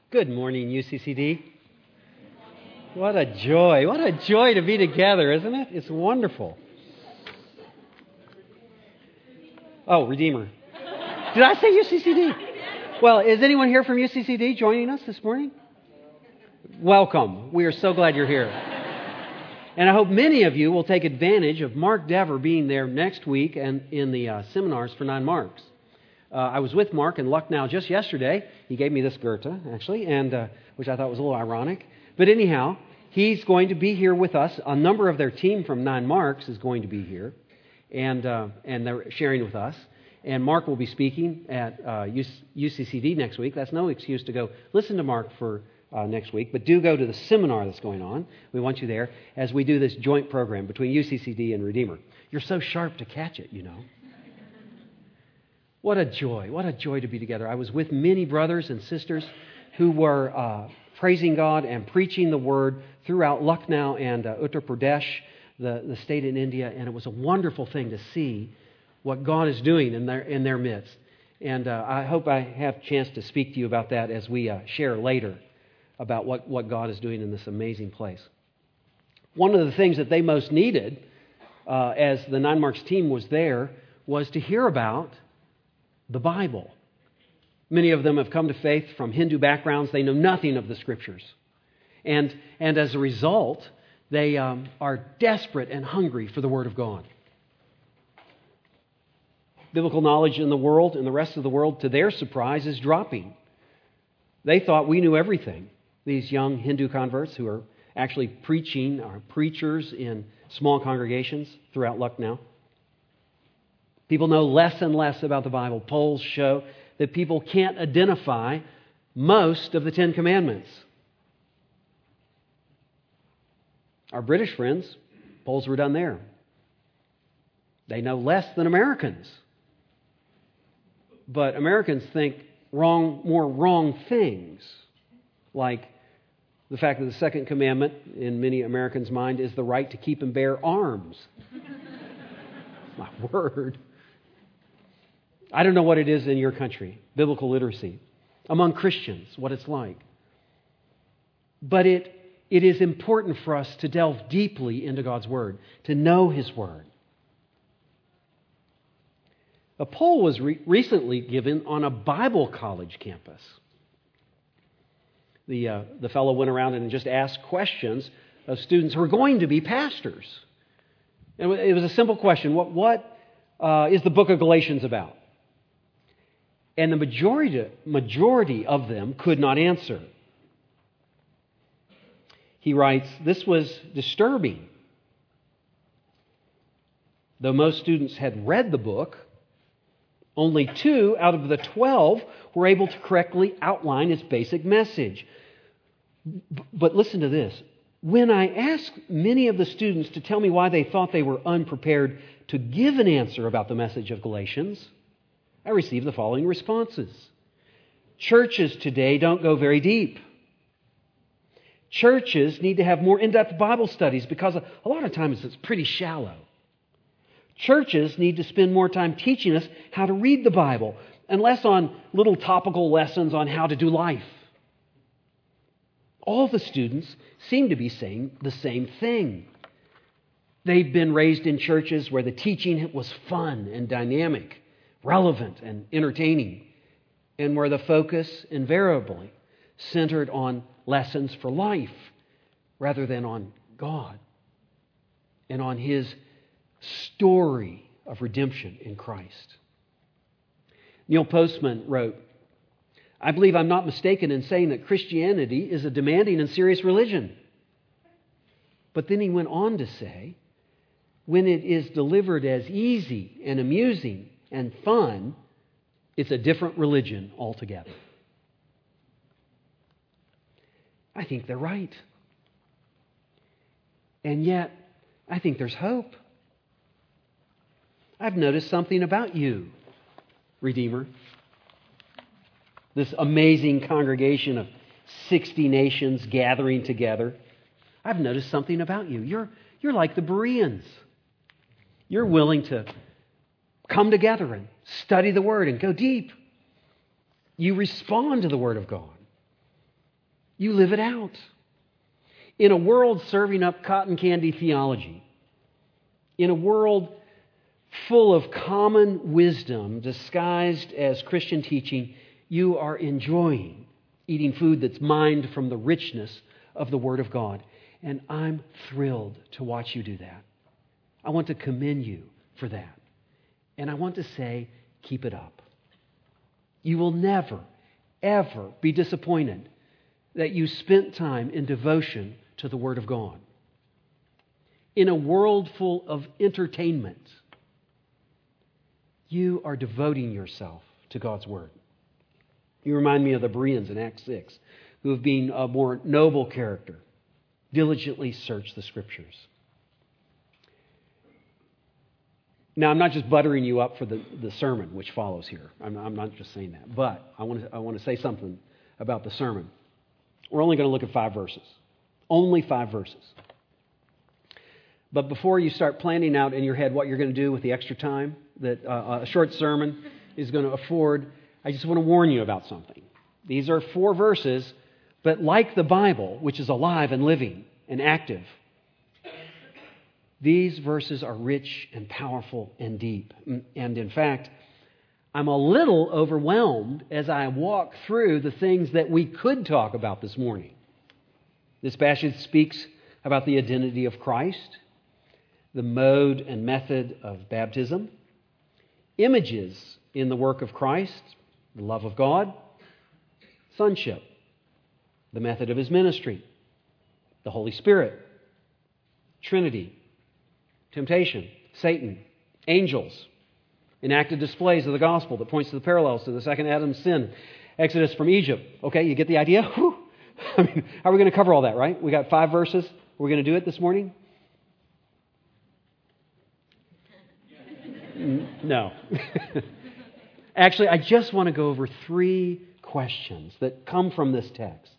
Good morning, UCCD. What a joy. What a joy to be together, isn't it? It's wonderful. Oh, Redeemer. Did I say UCCD? Well, is anyone here from UCCD joining us this morning? Welcome. We are so glad you're here. And I hope many of you will take advantage of Mark Dever being there next week and in the seminars for 9 Marks. I was with Mark in Lucknow just yesterday. He gave me this Goethe, actually, and which I thought was a little ironic. But anyhow, he's going to be here with us. A number of their team from 9 Marks is going to be here, and they're sharing with us. And Mark will be speaking at UCCD next week. That's no excuse to go listen to Mark for next week, but do go to the seminar that's going on. We want you there as we do this joint program between UCCD and Redeemer. You're so sharp to catch it, you know. What a joy to be together. I was with many brothers and sisters who were praising God and preaching the Word throughout Lucknow and Uttar Pradesh, the state in India, and it was a wonderful thing to see what God is doing in their midst. And I hope I have a chance to speak to you about that as we share later about what God is doing in this amazing place. One of the things that they most needed as the 9 Marks team was there was to hear about the Bible. Many of them have come to faith from Hindu backgrounds. They know nothing of the Scriptures. And as a result, they are desperate and hungry for the Word of God. Biblical knowledge in the world and the rest of the world, to their surprise, is dropping. They thought we knew everything. These young Hindu converts who are actually preaching, are preachers in small congregations throughout Lucknow. People know less and less about the Bible. Polls show that people can't identify most of the 10 Commandments. Our British friends, polls were done there. They know less than Americans. But Americans think more wrong things, like the fact that the second commandment in many Americans' mind is the right to keep and bear arms. My word. I don't know what it is in your country, biblical literacy, among Christians, what it's like. But it is important for us to delve deeply into God's Word, to know His Word. A poll was recently given on a Bible college campus. The fellow went around and just asked questions of students who are going to be pastors. And it was a simple question. What is the book of Galatians about? And the majority of them could not answer. He writes, "This was disturbing. Though most students had read the book, only 2 out of the 12 were able to correctly outline its basic message." But listen to this. When I asked many of the students to tell me why they thought they were unprepared to give an answer about the message of Galatians, I received the following responses. Churches today don't go very deep. Churches need to have more in-depth Bible studies because a lot of times it's pretty shallow. Churches need to spend more time teaching us how to read the Bible and less on little topical lessons on how to do life. All the students seem to be saying the same thing. They've been raised in churches where the teaching was fun and dynamic, relevant and entertaining, and where the focus invariably centered on lessons for life rather than on God and on His story of redemption in Christ. Neil Postman wrote, "I believe I'm not mistaken in saying that Christianity is a demanding and serious religion." But then he went on to say, when it is delivered as easy and amusing and fun, it's a different religion altogether. I think they're right. And yet, I think there's hope. I've noticed something about you, Redeemer. This amazing congregation of 60 nations gathering together. I've noticed something about you. You're like the Bereans. You're willing to come together and study the Word and go deep. You respond to the Word of God. You live it out. In a world serving up cotton candy theology, in a world full of common wisdom disguised as Christian teaching, you are enjoying eating food that's mined from the richness of the Word of God. And I'm thrilled to watch you do that. I want to commend you for that. And I want to say, keep it up. You will never, ever be disappointed that you spent time in devotion to the Word of God. In a world full of entertainment, you are devoting yourself to God's Word. You remind me of the Bereans in Acts 6, who have been a more noble character, diligently search the Scriptures. Now, I'm not just buttering you up for the sermon which follows here. I'm not just saying that. But I want to say something about the sermon. We're only going to look at 5 verses. Only 5 verses. But before you start planning out in your head what you're going to do with the extra time that a short sermon is going to afford, I just want to warn you about something. These are 4 verses, but like the Bible, which is alive and living and active, these verses are rich and powerful and deep. And in fact, I'm a little overwhelmed as I walk through the things that we could talk about this morning. This passage speaks about the identity of Christ, the mode and method of baptism, images in the work of Christ, the love of God, sonship, the method of His ministry, the Holy Spirit, Trinity, temptation, Satan, angels, enacted displays of the gospel that points to the parallels to the second Adam's sin, Exodus from Egypt. Okay, you get the idea? Whew. I mean, how are we going to cover all that, right? We got 5 verses. We're going to do it this morning? No. Actually, I just want to go over 3 questions that come from this text.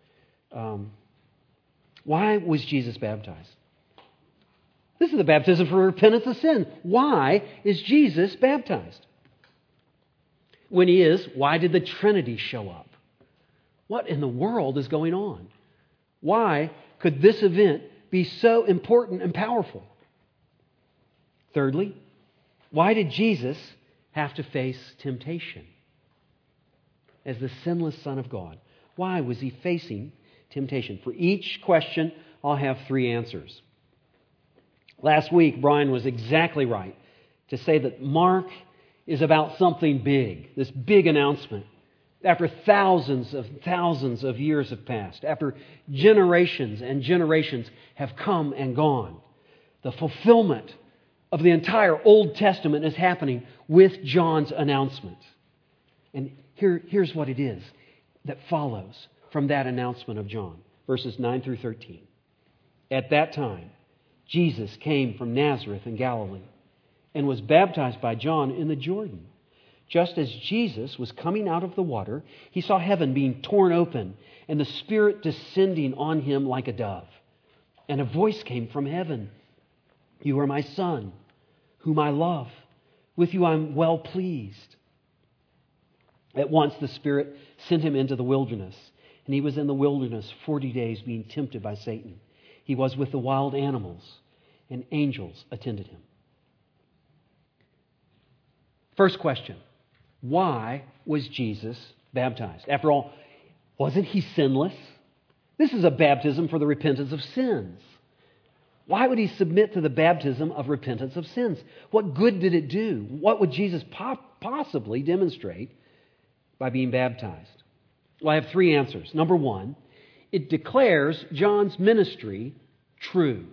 Why was Jesus baptized? This is the baptism for repentance of sin. Why is Jesus baptized? When He is, why did the Trinity show up? What in the world is going on? Why could this event be so important and powerful? Thirdly, why did Jesus have to face temptation? As the sinless Son of God, why was He facing temptation? For each question, I'll have 3 answers. Last week, Brian was exactly right to say that Mark is about something big, this big announcement. After thousands of years have passed, after generations and generations have come and gone, the fulfillment of the entire Old Testament is happening with John's announcement. And here's what it is that follows from that announcement of John, verses 9 through 13. At that time, Jesus came from Nazareth in Galilee and was baptized by John in the Jordan. Just as Jesus was coming out of the water, He saw heaven being torn open and the Spirit descending on Him like a dove. And a voice came from heaven, "You are my Son, whom I love. With you I'm well pleased." At once the Spirit sent Him into the wilderness, and He was in the wilderness 40 days being tempted by Satan. He was with the wild animals, and angels attended Him. First question, why was Jesus baptized? After all, wasn't He sinless? This is a baptism for the repentance of sins. Why would He submit to the baptism of repentance of sins? What good did it do? What would Jesus possibly demonstrate by being baptized? Well, I have 3 answers. Number 1, it declares John's ministry true.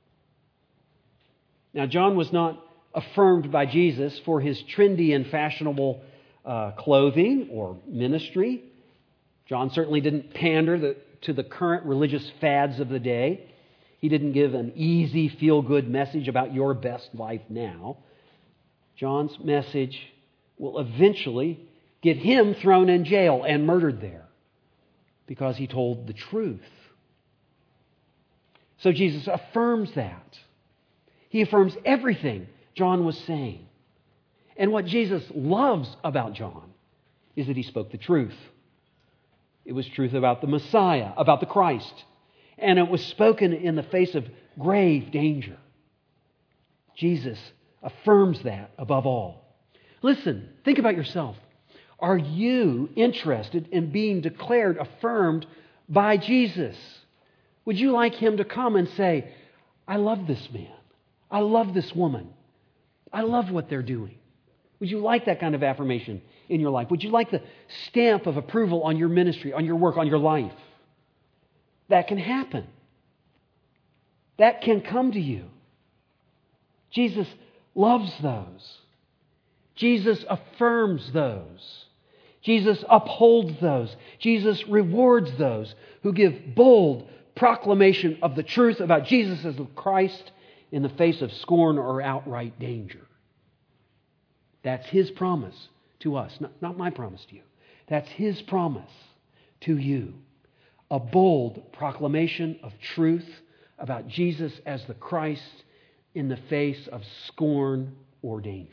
Now, John was not affirmed by Jesus for his trendy and fashionable clothing or ministry. John certainly didn't pander to the current religious fads of the day. He didn't give an easy, feel-good message about your best life now. John's message will eventually get him thrown in jail and murdered there because he told the truth. So Jesus affirms that. He affirms everything John was saying. And what Jesus loves about John is that he spoke the truth. It was truth about the Messiah, about the Christ. And it was spoken in the face of grave danger. Jesus affirms that above all. Listen, think about yourself. Are you interested in being declared affirmed by Jesus? Would you like Him to come and say, I love this man. I love this woman. I love what they're doing. Would you like that kind of affirmation in your life? Would you like the stamp of approval on your ministry, on your work, on your life? That can happen. That can come to you. Jesus loves those. Jesus affirms those. Jesus upholds those. Jesus rewards those who give bold proclamation of the truth about Jesus as the Christ in the face of scorn or outright danger. That's His promise to us, not my promise to you. That's His promise to you. A bold proclamation of truth about Jesus as the Christ in the face of scorn or danger.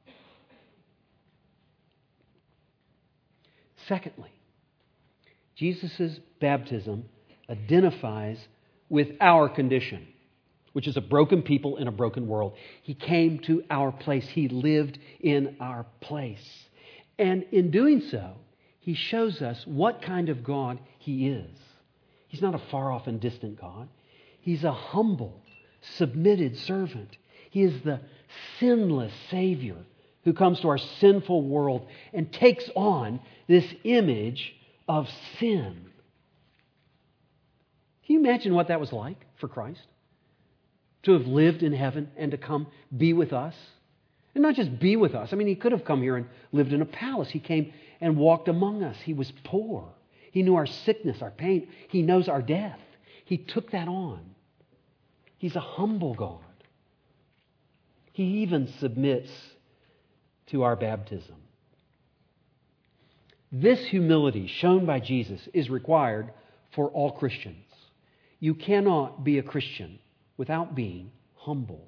Secondly, Jesus' baptism identifies with our condition, which is a broken people in a broken world. He came to our place. He lived in our place. And in doing so, He shows us what kind of God He is. He's not a far-off and distant God. He's a humble, submitted servant. He is the sinless Savior who comes to our sinful world and takes on this image of sin. Can you imagine what that was like for Christ? To have lived in heaven and to come be with us? And not just be with us. I mean, He could have come here and lived in a palace. He came and walked among us. He was poor. He knew our sickness, our pain. He knows our death. He took that on. He's a humble God. He even submits to our baptism. This humility shown by Jesus is required for all Christians. You cannot be a Christian without being humble.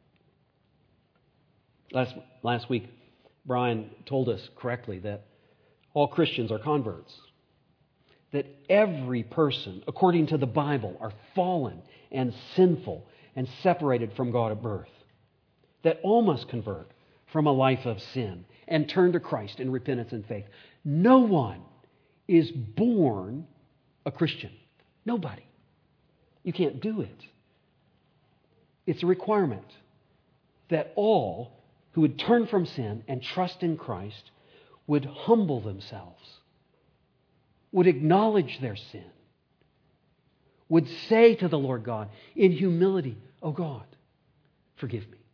Last week, Brian told us correctly that all Christians are converts. That every person, according to the Bible, are fallen and sinful and separated from God at birth. That all must convert from a life of sin and turn to Christ in repentance and faith. No one is born a Christian. Nobody. You can't do it. It's a requirement that all who would turn from sin and trust in Christ would humble themselves, would acknowledge their sin, would say to the Lord God in humility, "Oh God, forgive me."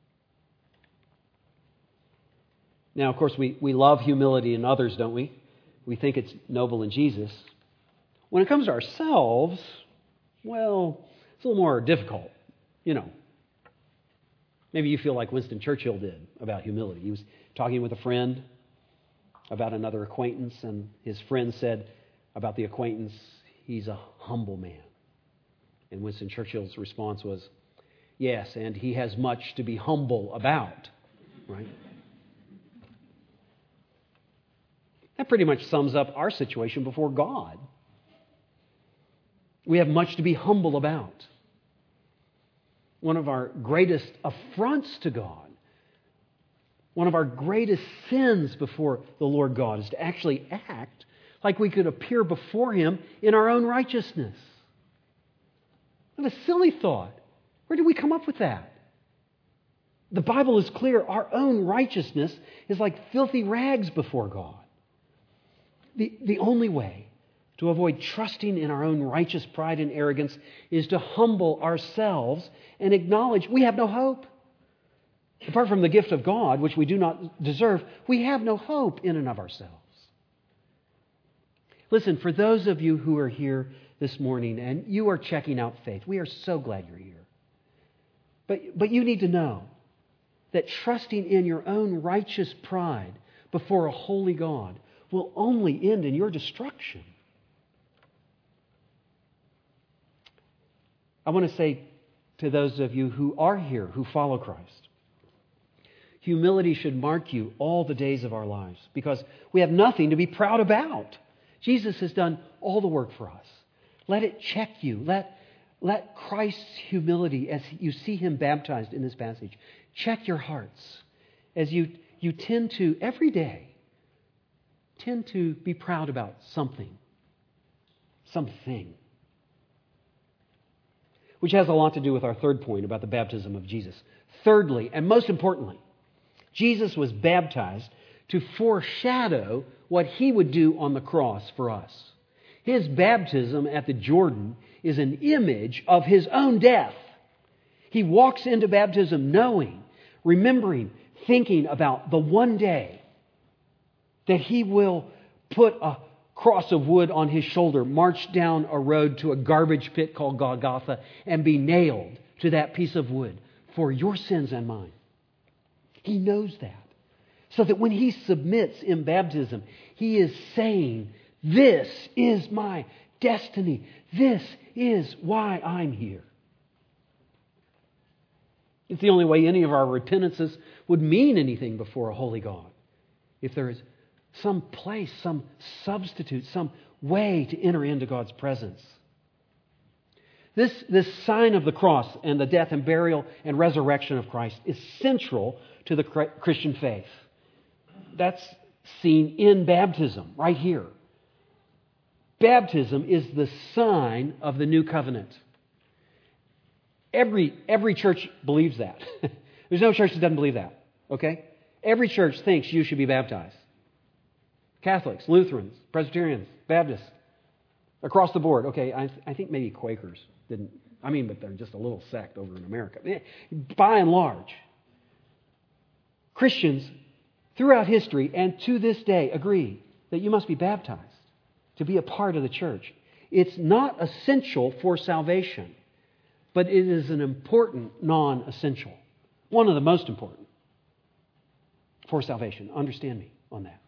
Now, of course, we love humility in others, don't we? We think it's noble in Jesus. When it comes to ourselves, well, it's a little more difficult. You know, maybe you feel like Winston Churchill did about humility. He was talking with a friend about another acquaintance, and his friend said about the acquaintance, "He's a humble man." And Winston Churchill's response was, "Yes, and he has much to be humble about." Right? That pretty much sums up our situation before God. We have much to be humble about. One of our greatest affronts to God, one of our greatest sins before the Lord God is to actually act like we could appear before Him in our own righteousness. What a silly thought. Where did we come up with that? The Bible is clear. Our own righteousness is like filthy rags before God. The only way to avoid trusting in our own righteous pride and arrogance is to humble ourselves and acknowledge we have no hope. Apart from the gift of God, which we do not deserve, we have no hope in and of ourselves. Listen, for those of you who are here this morning and you are checking out faith, we are so glad you're here. But you need to know that trusting in your own righteous pride before a holy God will only end in your destruction. I want to say to those of you who are here, who follow Christ, humility should mark you all the days of our lives because we have nothing to be proud about. Jesus has done all the work for us. Let it check you. Let Christ's humility, as you see him baptized in this passage, check your hearts as you tend to, every day, tend to be proud about something. Which has a lot to do with our third point about the baptism of Jesus. Thirdly, and most importantly, Jesus was baptized to foreshadow what he would do on the cross for us. His baptism at the Jordan is an image of his own death. He walks into baptism knowing, remembering, thinking about the one day that he will put a cross of wood on his shoulder, march down a road to a garbage pit called Golgotha, and be nailed to that piece of wood for your sins and mine. He knows that. So that when he submits in baptism, he is saying, this is my destiny. This is why I'm here. It's the only way any of our repentances would mean anything before a holy God. If there is some place, some substitute, some way to enter into God's presence. This sign of the cross and the death and burial and resurrection of Christ is central to the Christian faith. That's seen in baptism, right here. Baptism is the sign of the new covenant. Every church believes that. There's no church that doesn't believe that. Okay? Every church thinks you should be baptized. Catholics, Lutherans, Presbyterians, Baptists, across the board. Okay, I think maybe Quakers didn't. But they're just a little sect over in America. By and large, Christians throughout history and to this day agree that you must be baptized to be a part of the church. It's not essential for salvation, but it is an important non-essential. One of the most important for salvation. Understand me on that.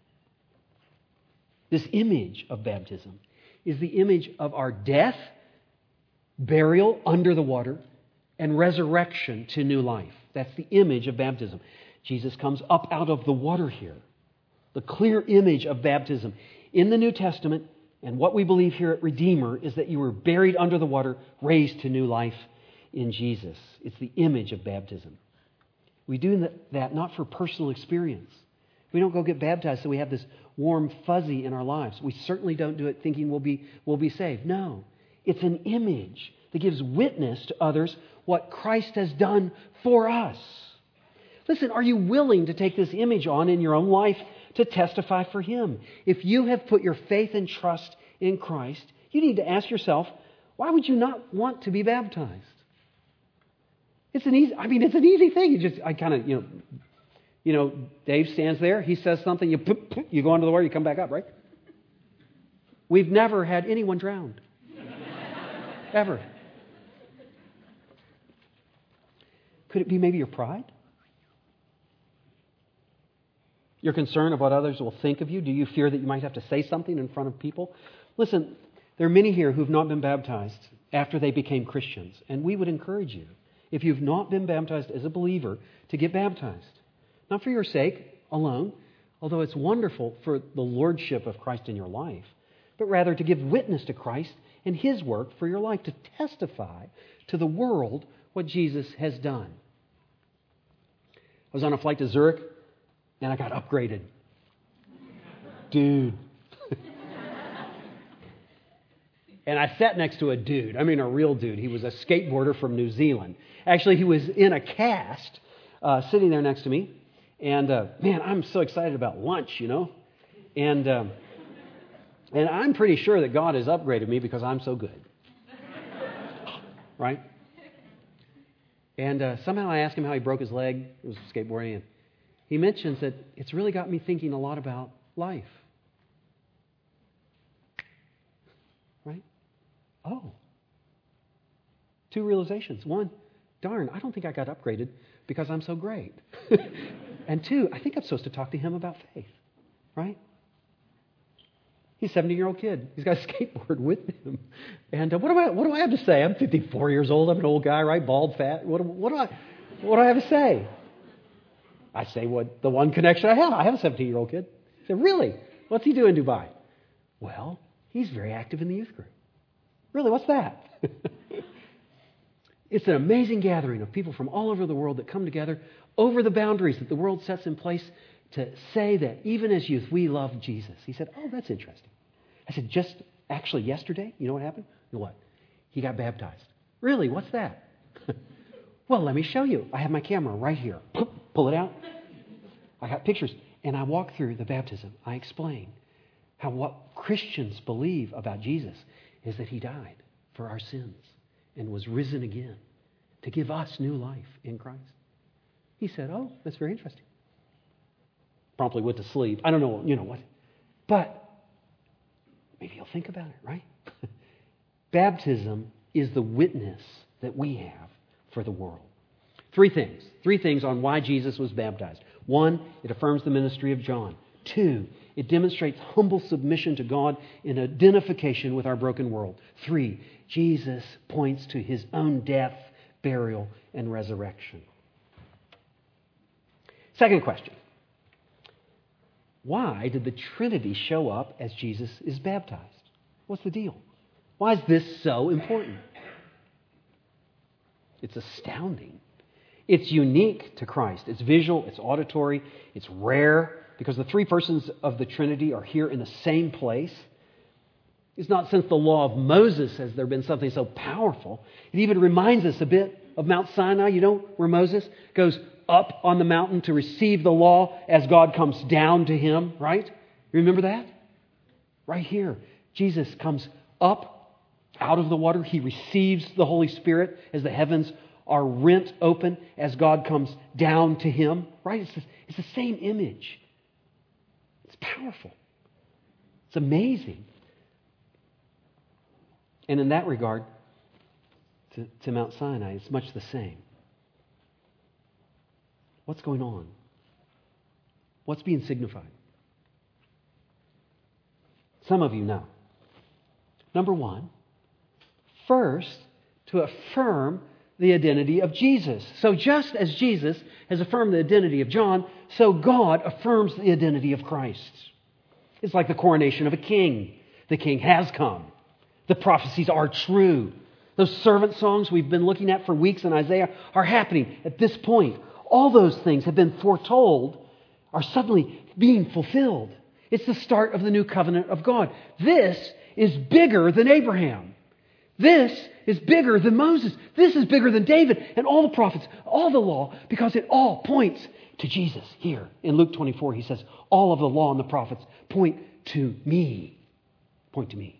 This image of baptism is the image of our death, burial under the water, and resurrection to new life. That's the image of baptism. Jesus comes up out of the water here. The clear image of baptism in the New Testament, and what we believe here at Redeemer, is that you were buried under the water, raised to new life in Jesus. It's the image of baptism. We do that not for personal experience. We don't go get baptized so we have this warm fuzzy in our lives. We certainly don't do it thinking we'll be saved. No, it's an image that gives witness to others what Christ has done for us. Listen, are you willing to take this image on in your own life to testify for Him? If you have put your faith and trust in Christ, you need to ask yourself, why would you not want to be baptized? It's an easy thing. Dave stands there, he says something, you go under the water, you come back up, right? We've never had anyone drowned. Ever. Could it be maybe your pride? Your concern of what others will think of you? Do you fear that you might have to say something in front of people? Listen, there are many here who've not been baptized after they became Christians. And we would encourage you, if you've not been baptized as a believer, to get baptized. Not for your sake alone, although it's wonderful for the lordship of Christ in your life, but rather to give witness to Christ and His work for your life, to testify to the world what Jesus has done. I was on a flight to Zurich, and I got upgraded. Dude. And I sat next to a dude. I mean a real dude. He was a skateboarder from New Zealand. Actually, he was in a cast sitting there next to me. And man, I'm so excited about lunch, And I'm pretty sure that God has upgraded me because I'm so good. Right? And somehow I asked him how he broke his leg. It was skateboarding. And he mentions that it's really got me thinking a lot about life. Right? Oh. 2 realizations. 1, darn, I don't think I got upgraded because I'm so great. And 2, I think I'm supposed to talk to him about faith. Right? He's a 17-year-old kid. He's got a skateboard with him. And what do I have to say? I'm 54 years old. I'm an old guy, right? Bald, fat. What do I have to say? I say what the one connection I have. I have a 17-year-old kid. I said, really? What's he doing in Dubai? Well, he's very active in the youth group. Really, what's that? It's an amazing gathering of people from all over the world that come together over the boundaries that the world sets in place to say that even as youth, we love Jesus. He said, oh, that's interesting. I said, just actually yesterday, you know what happened? You know what? He got baptized. Really, what's that? Well, let me show you. I have my camera right here. Pull it out. I got pictures. And I walk through the baptism. I explain how what Christians believe about Jesus is that he died for our sins and was risen again to give us new life in Christ. He said, oh, that's very interesting. Promptly went to sleep. I don't know, you know what. But maybe you'll think about it, right? Baptism is the witness that we have for the world. Three things on why Jesus was baptized. One, it affirms the ministry of John. Two, it demonstrates humble submission to God in identification with our broken world. Three, Jesus points to his own death, burial, and resurrection. Second question. Why did the Trinity show up as Jesus is baptized? What's the deal? Why is this so important? It's astounding. It's unique to Christ. It's visual, it's auditory, it's rare, because the three persons of the Trinity are here in the same place. It's not since the law of Moses has there been something so powerful. It even reminds us a bit of Mount Sinai, you know, where Moses goes up on the mountain to receive the law as God comes down to him, right? You remember that? Right here. Jesus comes up out of the water. He receives the Holy Spirit as the heavens are rent open as God comes down to him, right? It's the same image. It's powerful. It's amazing. And in that regard, to Mount Sinai, it's much the same. What's going on? What's being signified? Some of you know. Number one, first, to affirm the identity of Jesus. So just as Jesus has affirmed the identity of John, so God affirms the identity of Christ. It's like the coronation of a king. The king has come. The prophecies are true. Those servant songs we've been looking at for weeks in Isaiah are happening at this point. All those things have been foretold, are suddenly being fulfilled. It's the start of the new covenant of God. This is bigger than Abraham. This is bigger than Moses. This is bigger than David and all the prophets, all the law, because it all points to Jesus. Here in Luke 24, he says, all of the law and the prophets point to me. Point to me.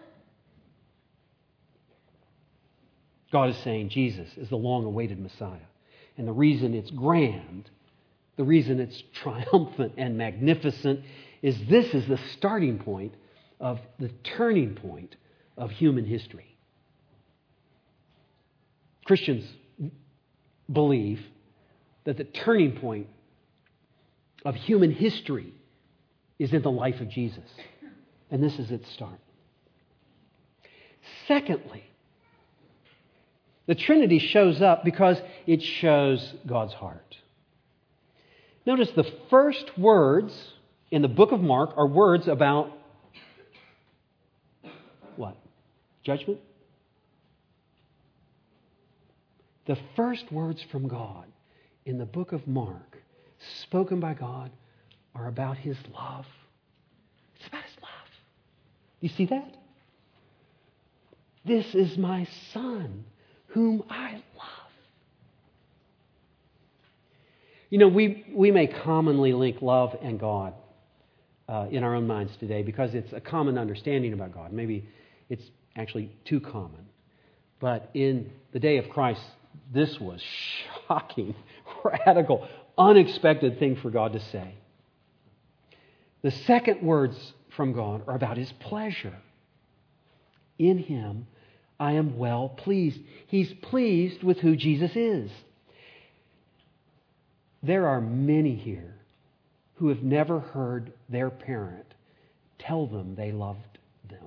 God is saying Jesus is the long-awaited Messiah. And the reason it's grand, the reason it's triumphant and magnificent, is this is the starting point of the turning point of human history. Christians believe that the turning point of human history is in the life of Jesus. And this is its start. Secondly, the Trinity shows up because it shows God's heart. Notice the first words in the book of Mark are words about what? Judgment? The first words from God in the book of Mark, spoken by God, are about his love. It's about his love. You see that? This is my Son, whom I love. You know, we may commonly link love and God in our own minds today because it's a common understanding about God. Maybe it's actually too common. But in the day of Christ, this was shocking, radical, unexpected thing for God to say. The second words from God are about his pleasure. In him, I am well pleased. He's pleased with who Jesus is. There are many here who have never heard their parent tell them they loved them.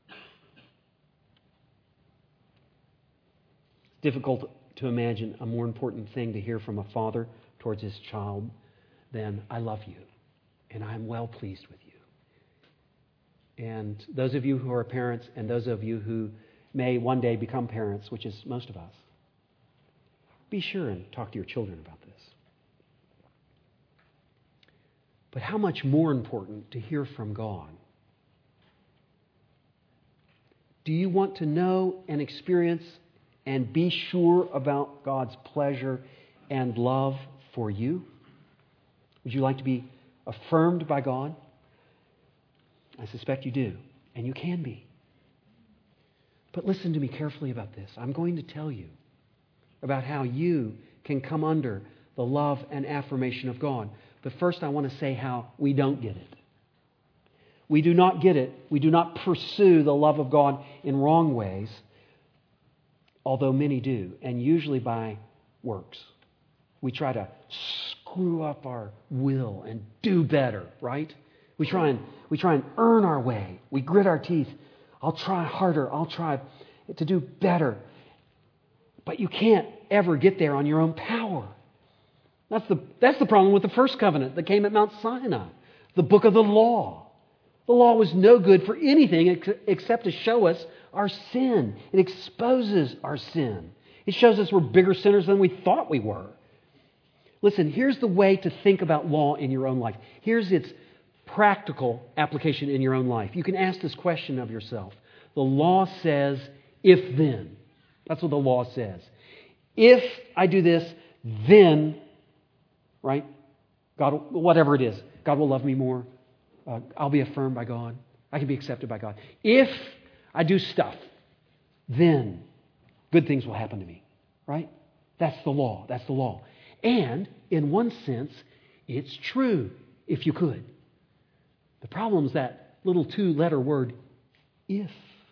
It's difficult to imagine a more important thing to hear from a father towards his child than, I love you and I am well pleased with you. and those of you who are parents, and those of you who may one day become parents, which is most of us, be sure and talk to your children about this. But how much more important to hear from God? Do you want to know and experience and be sure about God's pleasure and love for you? Would you like to be affirmed by God? I suspect you do, and you can be. But listen to me carefully about this. I'm going to tell you about how you can come under the love and affirmation of God. But first I want to say how we don't get it. We do not get it. We do not pursue the love of God in wrong ways, although many do, and usually by works. We try to screw up our will and do better, right? We try and earn our way. We grit our teeth. I'll try harder. I'll try to do better. But you can't ever get there on your own power. That's the problem with the first covenant that came at Mount Sinai, the book of the law. The law was no good for anything except to show us our sin. It exposes our sin. It shows us we're bigger sinners than we thought we were. Listen, here's the way to think about law in your own life. Here's its practical application in your own life. You can ask this question of yourself. The law says, if then. That's what the law says. If I do this, then, right? God, whatever it is, God will love me more. I'll be affirmed by God. I can be accepted by God. If I do stuff, then good things will happen to me, right? That's the law. That's the law. And in one sense, it's true, if you could. The problem is that little 2-letter word, if.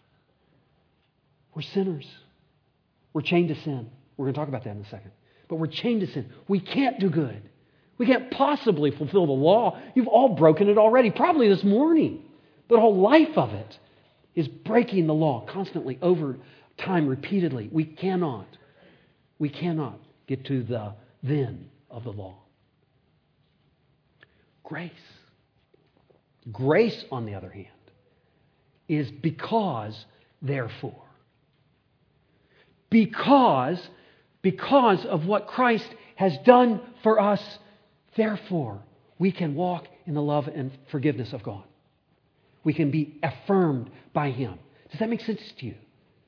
We're sinners. We're chained to sin. We're going to talk about that in a second. But we're chained to sin. We can't do good. We can't possibly fulfill the law. You've all broken it already, probably this morning. The whole life of it is breaking the law constantly, over time, repeatedly. We cannot get to the then of the law. Grace. Grace, on the other hand, is because, therefore. Because of what Christ has done for us, therefore, we can walk in the love and forgiveness of God. We can be affirmed by Him. Does that make sense to you?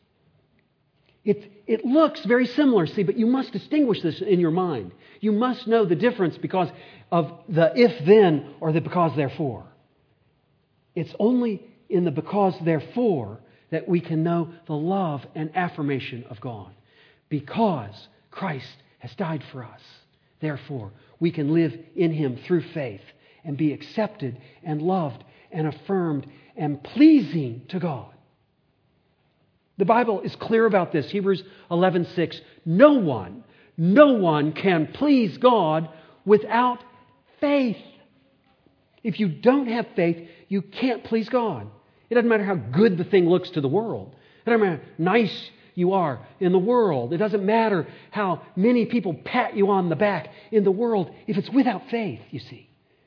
It looks very similar, see, but you must distinguish this in your mind. You must know the difference because of the if-then or the because-therefore. It's only in the because-therefore that we can know the love and affirmation of God. Because Christ has died for us, therefore, we can live in Him through faith and be accepted and loved and affirmed and pleasing to God. The Bible is clear about this. Hebrews 11:6. No one can please God without faith. If you don't have faith, you can't please God. It doesn't matter how good the thing looks to the world. It doesn't matter how nice you are in the world. It doesn't matter how many people pat you on the back in the world. If it's without faith, you see,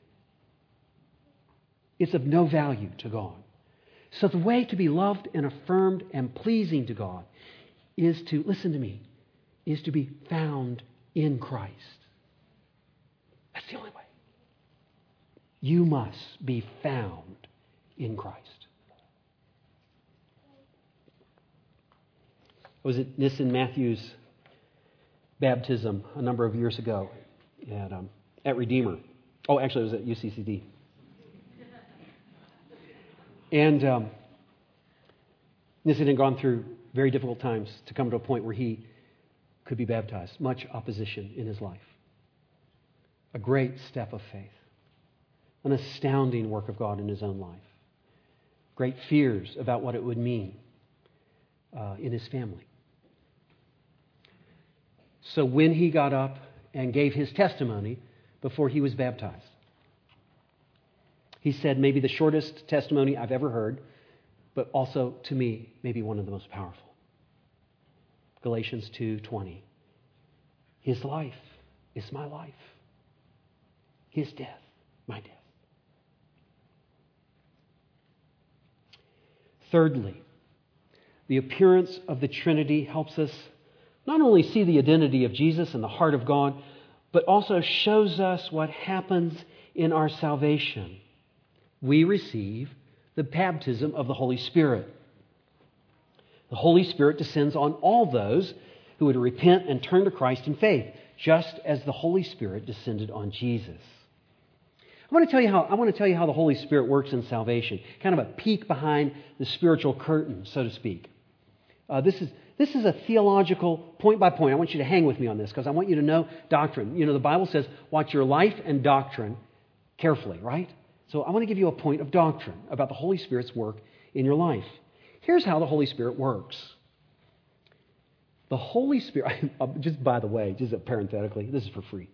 it's of no value to God. So the way to be loved and affirmed and pleasing to God is to, listen to me, is to be found in Christ. That's the only way. You must be found in Christ. I was at Nissen Matthews' baptism a number of years ago at Redeemer. Oh, actually, it was at UCCD. And Nissen had gone through very difficult times to come to a point where he could be baptized. Much opposition in his life. A great step of faith. An astounding work of God in his own life. Great fears about what it would mean in his family. So when he got up and gave his testimony before he was baptized, he said maybe the shortest testimony I've ever heard, but also to me, maybe one of the most powerful. Galatians 2:20. His life is my life. His death, my death. Thirdly, the appearance of the Trinity helps us not only see the identity of Jesus and the heart of God, but also shows us what happens in our salvation. We receive the baptism of the Holy Spirit. The Holy Spirit descends on all those who would repent and turn to Christ in faith, just as the Holy Spirit descended on Jesus. I want to tell you how the Holy Spirit works in salvation. Kind of a peek behind the spiritual curtain, so to speak. This is a theological point by point. I want you to hang with me on this because I want you to know doctrine. You know, the Bible says, watch your life and doctrine carefully, right? So I want to give you a point of doctrine about the Holy Spirit's work in your life. Here's how the Holy Spirit works. The Holy Spirit, just by the way, just parenthetically, this is for free.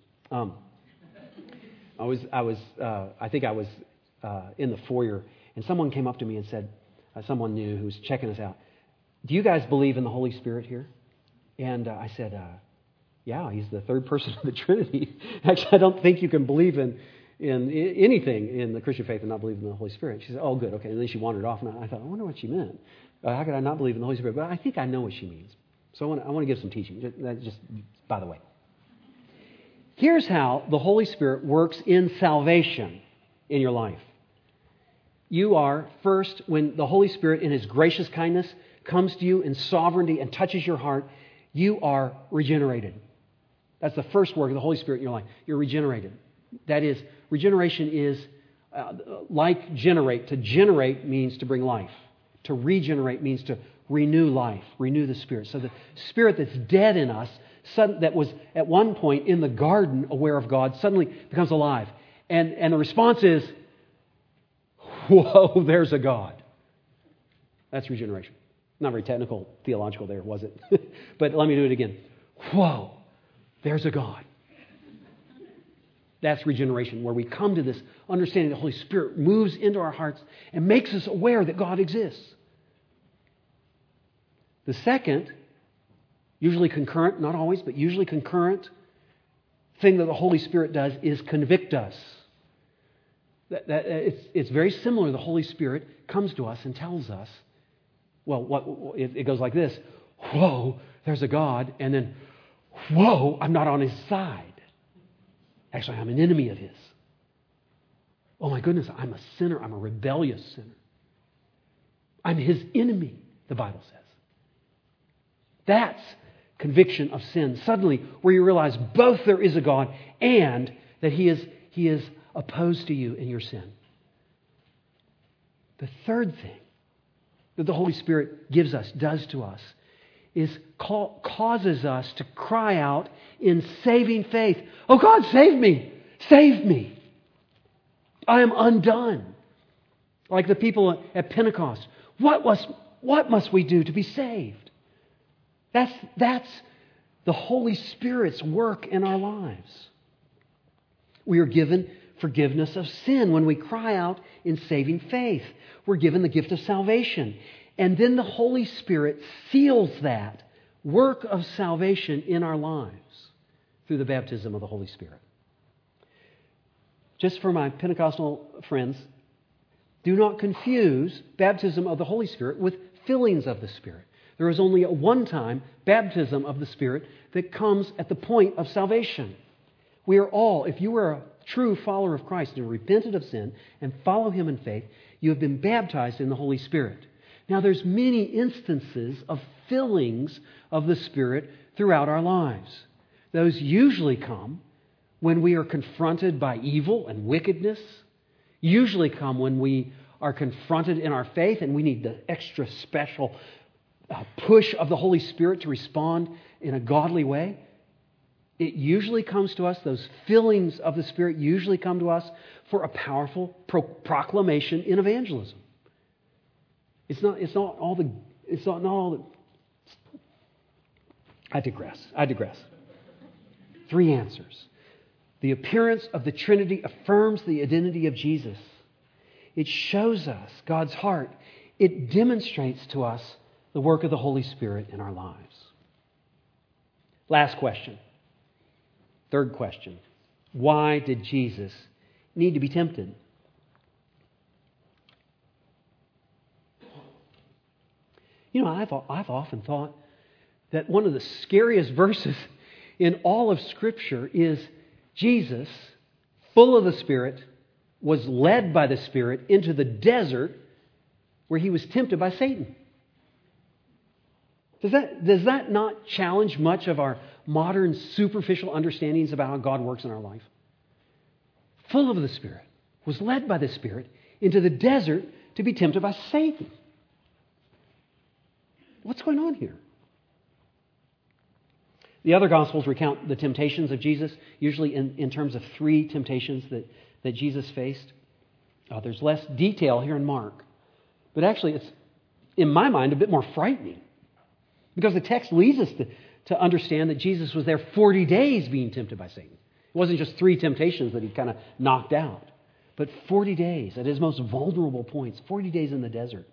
I think I was in the foyer, and someone came up to me and said, someone new who was checking us out, do you guys believe in the Holy Spirit here? And I said, yeah, he's the third person of the Trinity. Actually, I don't think you can believe in anything in the Christian faith and not believe in the Holy Spirit. She said, oh, good, okay. And then she wandered off, and I thought, I wonder what she meant. How could I not believe in the Holy Spirit? But I think I know what she means. So I want to give some teaching, just by the way. Here's how the Holy Spirit works in salvation in your life. You are, first, when the Holy Spirit in His gracious kindness comes to you in sovereignty and touches your heart, you are regenerated. That's the first work of the Holy Spirit in your life. You're regenerated. That is, regeneration is like generate. To generate means to bring life. To regenerate means to renew life, renew the Spirit. So the Spirit that's dead in us, that was at one point in the garden aware of God, suddenly becomes alive. And the response is, whoa, there's a God. That's regeneration. Not very technical, theological there, was it? But let me do it again. Whoa, there's a God. That's regeneration, where we come to this understanding the Holy Spirit moves into our hearts and makes us aware that God exists. The second, usually concurrent, not always, but usually concurrent thing that the Holy Spirit does is convict us. It's very similar. The Holy Spirit comes to us and tells us, well, it goes like this. Whoa, there's a God. And then, whoa, I'm not on His side. Actually, I'm an enemy of His. Oh my goodness, I'm a sinner. I'm a rebellious sinner. I'm His enemy, the Bible says. That's conviction of sin. Suddenly, where you realize both there is a God and that He is opposed to you in your sin. The third thing that the Holy Spirit does to us, is causes us to cry out in saving faith. Oh God, save me! Save me! I am undone. Like the people at Pentecost. What must we do to be saved? That's the Holy Spirit's work in our lives. We are given forgiveness of sin when we cry out in saving faith. We're given the gift of salvation. And then the Holy Spirit seals that work of salvation in our lives through the baptism of the Holy Spirit. Just for my Pentecostal friends, do not confuse baptism of the Holy Spirit with fillings of the Spirit. There is only a one-time baptism of the Spirit that comes at the point of salvation. We are all, if you are a true follower of Christ and repented of sin and follow Him in faith, you have been baptized in the Holy Spirit. Now, there's many instances of fillings of the Spirit throughout our lives. Those usually come when we are confronted by evil and wickedness, usually come when we are confronted in our faith and we need the extra special push of the Holy Spirit to respond in a godly way. It usually comes to us, those fillings of the Spirit usually come to us for a powerful proclamation in evangelism. It's not all the. I digress. 3 answers. The appearance of the Trinity affirms the identity of Jesus. It shows us God's heart. It demonstrates to us the work of the Holy Spirit in our lives. Last question. Third question. Why did Jesus need to be tempted? You know, I've often thought that one of the scariest verses in all of Scripture is Jesus, full of the Spirit, was led by the Spirit into the desert where he was tempted by Satan. Does that not challenge much of our modern superficial understandings about how God works in our life? Full of the Spirit, was led by the Spirit into the desert to be tempted by Satan. What's going on here? The other Gospels recount the temptations of Jesus, usually in terms of 3 temptations that Jesus faced. There's less detail here in Mark. But actually, it's, in my mind, a bit more frightening. Because the text leads us to understand that Jesus was there 40 days being tempted by Satan. It wasn't just 3 temptations that he kind of knocked out, but 40 days at his most vulnerable points, 40 days in the desert.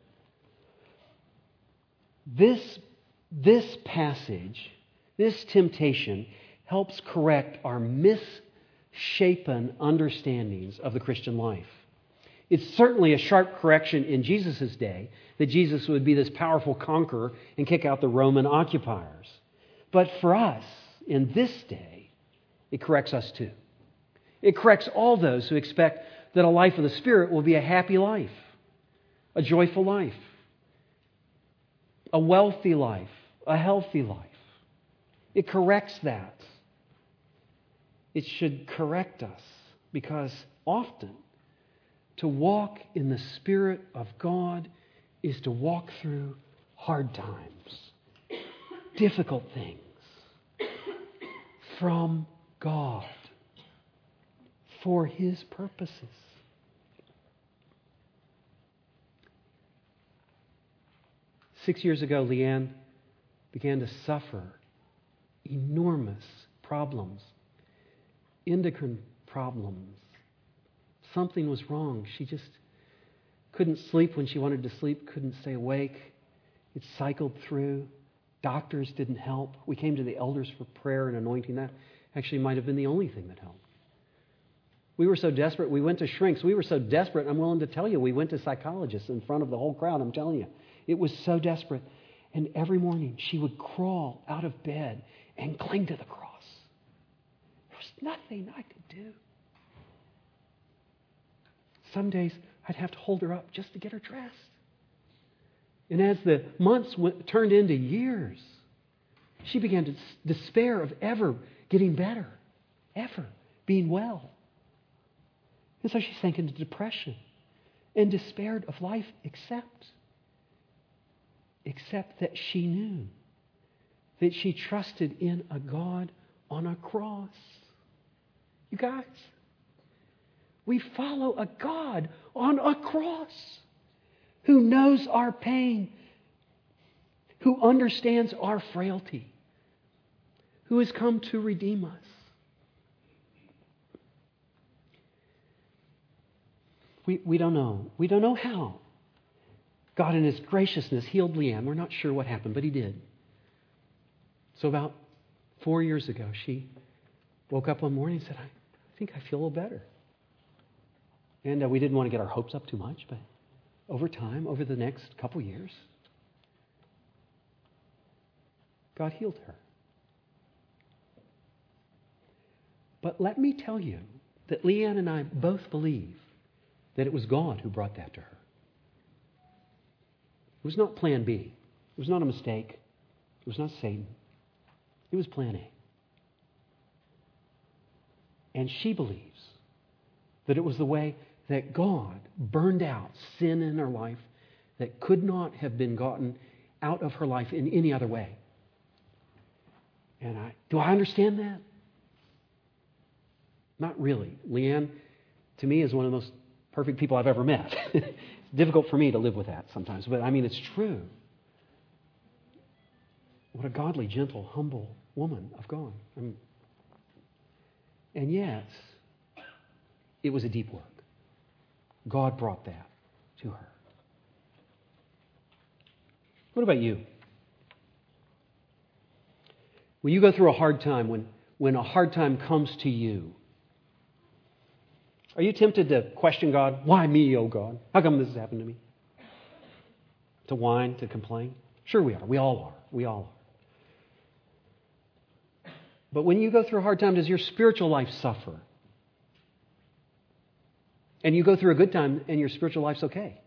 This passage, this temptation, helps correct our misshapen understandings of the Christian life. It's certainly a sharp correction in Jesus' day that Jesus would be this powerful conqueror and kick out the Roman occupiers. But for us, in this day, it corrects us too. It corrects all those who expect that a life of the Spirit will be a happy life, a joyful life, a wealthy life, a healthy life. It corrects that. It should correct us because often to walk in the Spirit of God is to walk through hard times, difficult things from God for His purposes. Six years ago, Leanne began to suffer enormous problems, endocrine problems. Something was wrong. She just couldn't sleep when she wanted to sleep, couldn't stay awake. It cycled through. Doctors didn't help. We came to the elders for prayer and anointing. That actually might have been the only thing that helped. We were so desperate, we went to shrinks. We were so desperate, I'm willing to tell you, we went to psychologists in front of the whole crowd, I'm telling you. It was so desperate. And every morning she would crawl out of bed and cling to the cross. There was nothing I could do. Some days I'd have to hold her up just to get her dressed. And as the months turned into years, she began to despair of ever getting better, ever being well. And so she sank into depression and despaired of life except that she knew that she trusted in a God on a cross. You guys, we follow a God on a cross who knows our pain, who understands our frailty, who has come to redeem us. We don't know. We don't know how God in His graciousness healed Leanne. We're not sure what happened, but He did. So about 4 years ago, she woke up one morning and said, I think I feel a little better. And we didn't want to get our hopes up too much, but over time, over the next couple years, God healed her. But let me tell you that Leanne and I both believe that it was God who brought that to her. It was not plan B. It was not a mistake. It was not Satan. It was plan A. And she believes that it was the way that God burned out sin in her life that could not have been gotten out of her life in any other way. And do I understand that? Not really. Leanne, to me, is one of the most perfect people I've ever met. It's difficult for me to live with that sometimes, but I mean, it's true. What a godly, gentle, humble woman of God. And yet, it was a deep work. God brought that to her. What about you? When you go through a hard time, when a hard time comes to you, are you tempted to question God? Why me, oh God? How come this has happened to me? To whine, to complain? Sure we are. We all are. We all are. But when you go through a hard time, does your spiritual life suffer? And you go through a good time and your spiritual life's okay.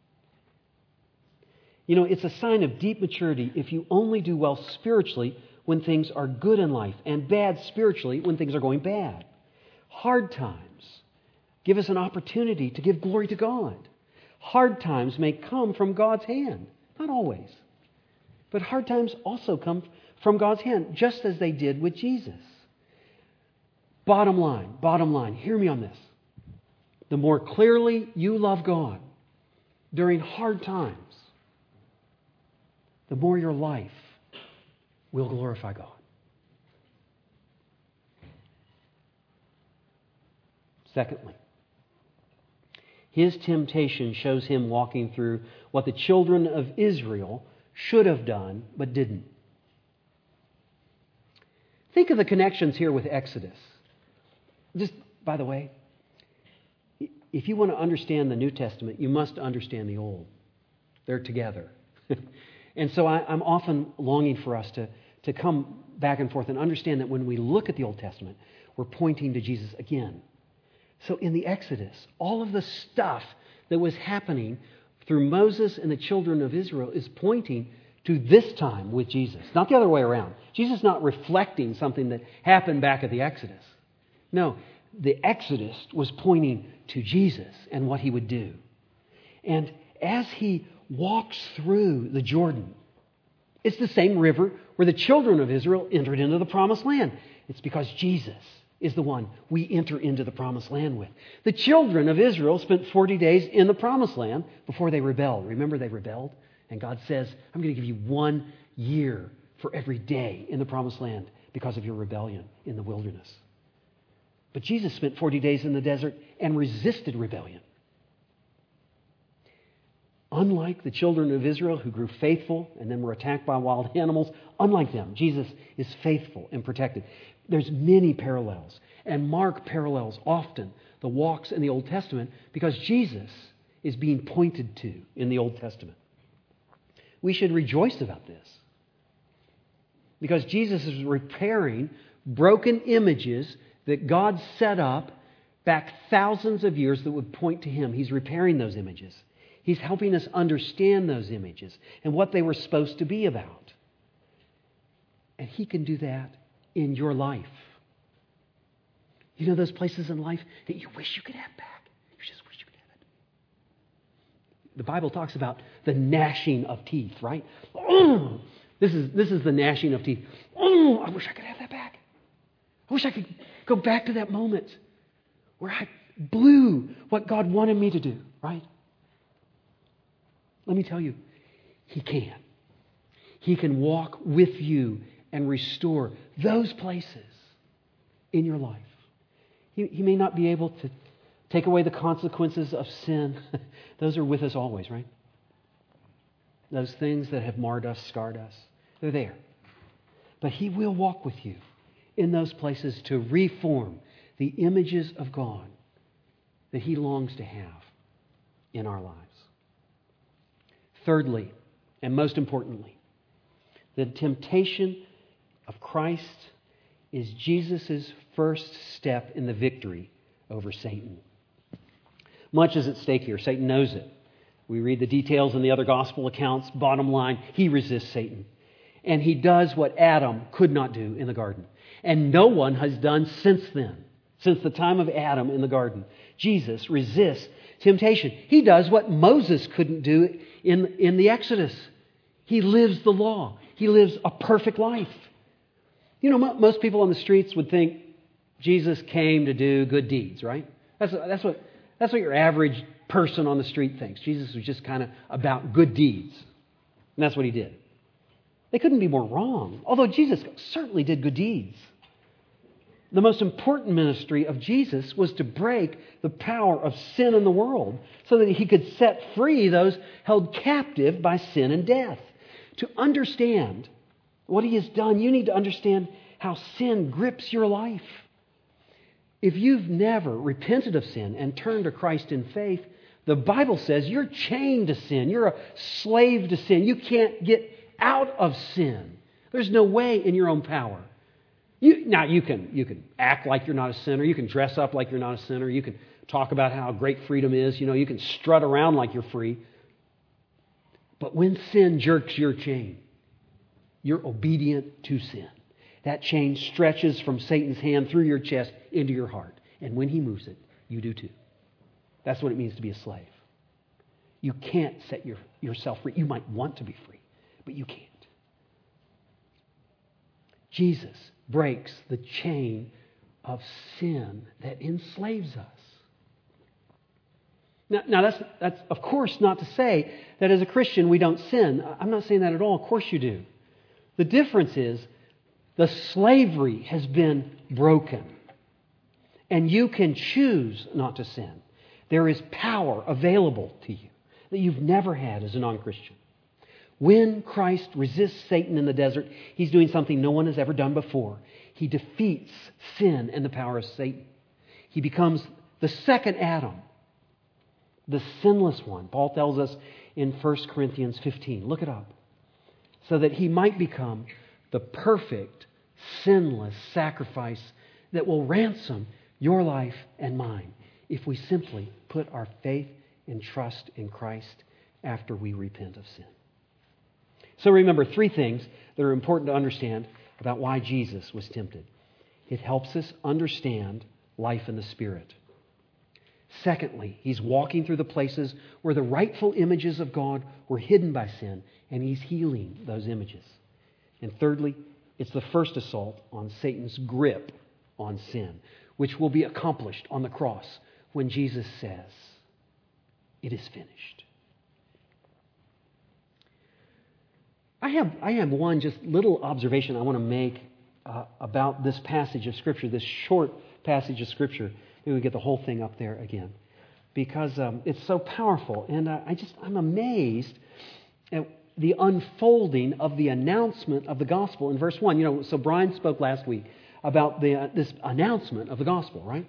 You know, it's a sign of deep maturity if you only do well spiritually when things are good in life and bad spiritually when things are going bad. Hard times give us an opportunity to give glory to God. Hard times may come from God's hand. Not always. But hard times also come from God's hand, just as they did with Jesus. Bottom line, hear me on this. The more clearly you love God during hard times, the more your life will glorify God. Secondly, his temptation shows him walking through what the children of Israel should have done but didn't. Think of the connections here with Exodus. Just, by the way, if you want to understand the New Testament, you must understand the Old. They're together. And so I'm often longing for us to come back and forth and understand that when we look at the Old Testament, we're pointing to Jesus again. So in the Exodus, all of the stuff that was happening through Moses and the children of Israel is pointing to this time with Jesus, not the other way around. Jesus is not reflecting something that happened back at the Exodus. No, the Exodus was pointing to Jesus and what he would do. And as he walks through the Jordan, it's the same river where the children of Israel entered into the promised land. It's because Jesus is the one we enter into the promised land with. The children of Israel spent 40 days in the promised land before they rebelled. Remember, they rebelled? And God says, I'm going to give you 1 year for every day in the promised land because of your rebellion in the wilderness. But Jesus spent 40 days in the desert and resisted rebellion. Unlike the children of Israel who grew faithful and then were attacked by wild animals, unlike them, Jesus is faithful and protected. There's many parallels, and Mark parallels often the walks in the Old Testament because Jesus is being pointed to in the Old Testament. We should rejoice about this because Jesus is repairing broken images that God set up back thousands of years that would point to Him. He's repairing those images. He's helping us understand those images and what they were supposed to be about. And He can do that in your life. You know those places in life that you wish you could have back? You just wish you could have it. The Bible talks about the gnashing of teeth, right? Oh, this is the gnashing of teeth. Oh, I wish I could have that back. I wish I could go back to that moment where I blew what God wanted me to do, right? Let me tell you, He can. He can walk with you and restore those places in your life. He may not be able to take away the consequences of sin. Those are with us always, right? Those things that have marred us, scarred us, they're there. But He will walk with you in those places to reform the images of God that He longs to have in our lives. Thirdly, and most importantly, the temptation of Christ is Jesus' first step in the victory over Satan. Much is at stake here. Satan knows it. We read the details in the other gospel accounts. Bottom line, he resists Satan. And he does what Adam could not do in the garden. And no one has done since then, since the time of Adam in the garden. Jesus resists temptation. He does what Moses couldn't do in the Exodus. He lives the law. He lives a perfect life. You know, most people on the streets would think Jesus came to do good deeds, right? That's what your average person on the street thinks. Jesus was just kind of about good deeds. And that's what He did. They couldn't be more wrong, although Jesus certainly did good deeds. The most important ministry of Jesus was to break the power of sin in the world so that He could set free those held captive by sin and death. To understand what He has done, you need to understand how sin grips your life. If you've never repented of sin and turned to Christ in faith, the Bible says you're chained to sin. You're a slave to sin. You can't get out of sin. There's no way in your own power. You can act like you're not a sinner. You can dress up like you're not a sinner. You can talk about how great freedom is. You can strut around like you're free. But when sin jerks your chain, you're obedient to sin. That chain stretches from Satan's hand through your chest into your heart. And when he moves it, you do too. That's what it means to be a slave. You can't set yourself free. You might want to be free, but you can't. Jesus breaks the chain of sin that enslaves us. Now that's of course not to say that as a Christian we don't sin. I'm not saying that at all. Of course you do. The difference is the slavery has been broken. And you can choose not to sin. There is power available to you that you've never had as a non-Christian. When Christ resists Satan in the desert, he's doing something no one has ever done before. He defeats sin and the power of Satan. He becomes the second Adam, the sinless one. Paul tells us in 1 Corinthians 15. Look it up. So that he might become the perfect, sinless sacrifice that will ransom your life and mine if we simply put our faith and trust in Christ after we repent of sin. So remember 3 things that are important to understand about why Jesus was tempted. It helps us understand life in the Spirit. Secondly, he's walking through the places where the rightful images of God were hidden by sin, and he's healing those images. And thirdly, it's the first assault on Satan's grip on sin, which will be accomplished on the cross when Jesus says, "It is finished." I have one just little observation I want to make about this passage of Scripture, this short passage of Scripture. Maybe we get the whole thing up there again, because it's so powerful, and I'm amazed at the unfolding of the announcement of the gospel in verse 1. So Brian spoke last week about this announcement of the gospel, right?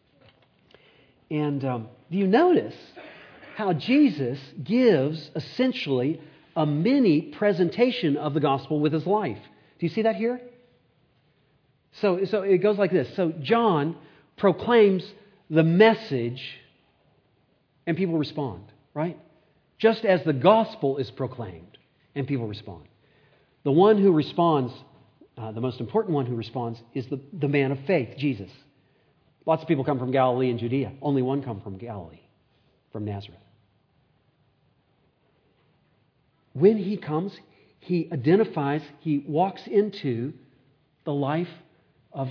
And do you notice how Jesus gives essentially a mini presentation of the gospel with his life? Do you see that here? So it goes like this. So John proclaims the message and people respond, right? Just as the gospel is proclaimed and people respond. The one who responds, the most important one who responds, is the man of faith, Jesus. Lots of people come from Galilee and Judea. Only one come from Galilee, from Nazareth. When he comes, he identifies, he walks into the life of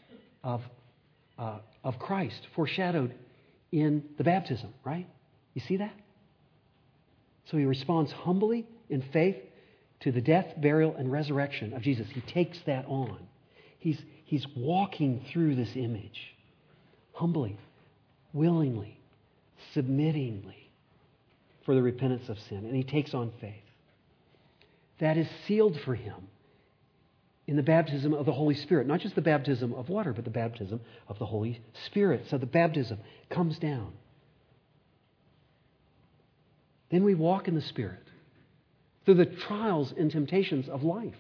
Christ, foreshadowed in the baptism, right? You see that? So he responds humbly in faith to the death, burial, and resurrection of Jesus. He takes that on. He's walking through this image humbly, willingly, submittingly for the repentance of sin. And he takes on faith. That is sealed for him in the baptism of the Holy Spirit. Not just the baptism of water, but the baptism of the Holy Spirit. So the baptism comes down. Then we walk in the Spirit through the trials and temptations of life.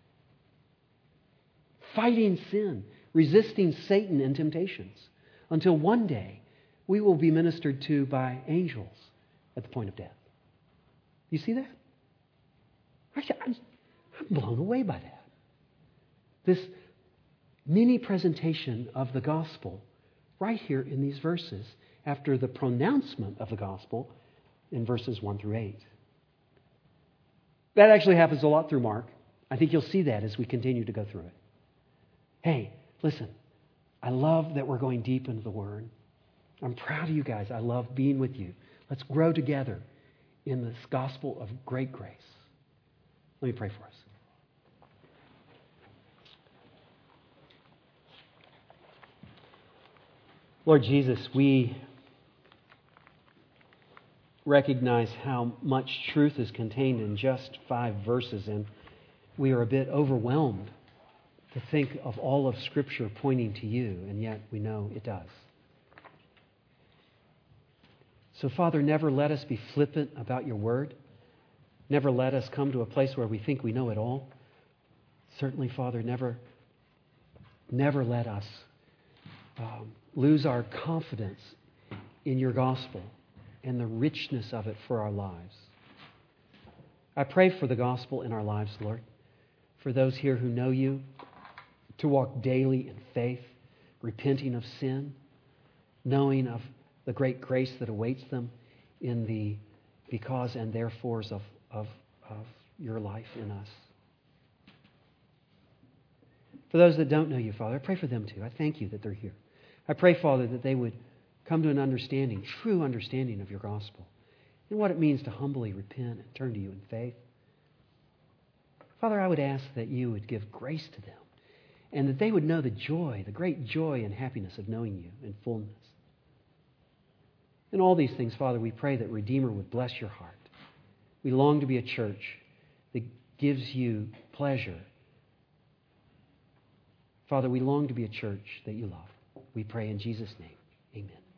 Fighting sin, resisting Satan and temptations, until one day we will be ministered to by angels at the point of death. You see that? I'm blown away by that. This mini presentation of the gospel right here in these verses after the pronouncement of the gospel in verses 1 through 8. That actually happens a lot through Mark. I think you'll see that as we continue to go through it. Hey, listen, I love that we're going deep into the Word. I'm proud of you guys. I love being with you. Let's grow together in this gospel of great grace. Let me pray for us. Lord Jesus, we recognize how much truth is contained in just 5 verses, and we are a bit overwhelmed to think of all of Scripture pointing to you, and yet we know it does. So, Father, never let us be flippant about your word. Never let us come to a place where we think we know it all. Certainly, Father, never let us lose our confidence in your gospel and the richness of it for our lives. I pray for the gospel in our lives, Lord, for those here who know you, to walk daily in faith, repenting of sin, knowing of the great grace that awaits them in the because and therefores of your life in us. For those that don't know you, Father, I pray for them too. I thank you that they're here. I pray, Father, that they would come to an understanding, true understanding of your gospel and what it means to humbly repent and turn to you in faith. Father, I would ask that you would give grace to them and that they would know the joy, the great joy and happiness of knowing you in fullness. In all these things, Father, we pray that Redeemer would bless your heart. We long to be a church that gives you pleasure. Father, we long to be a church that you love. We pray in Jesus' name. Amen.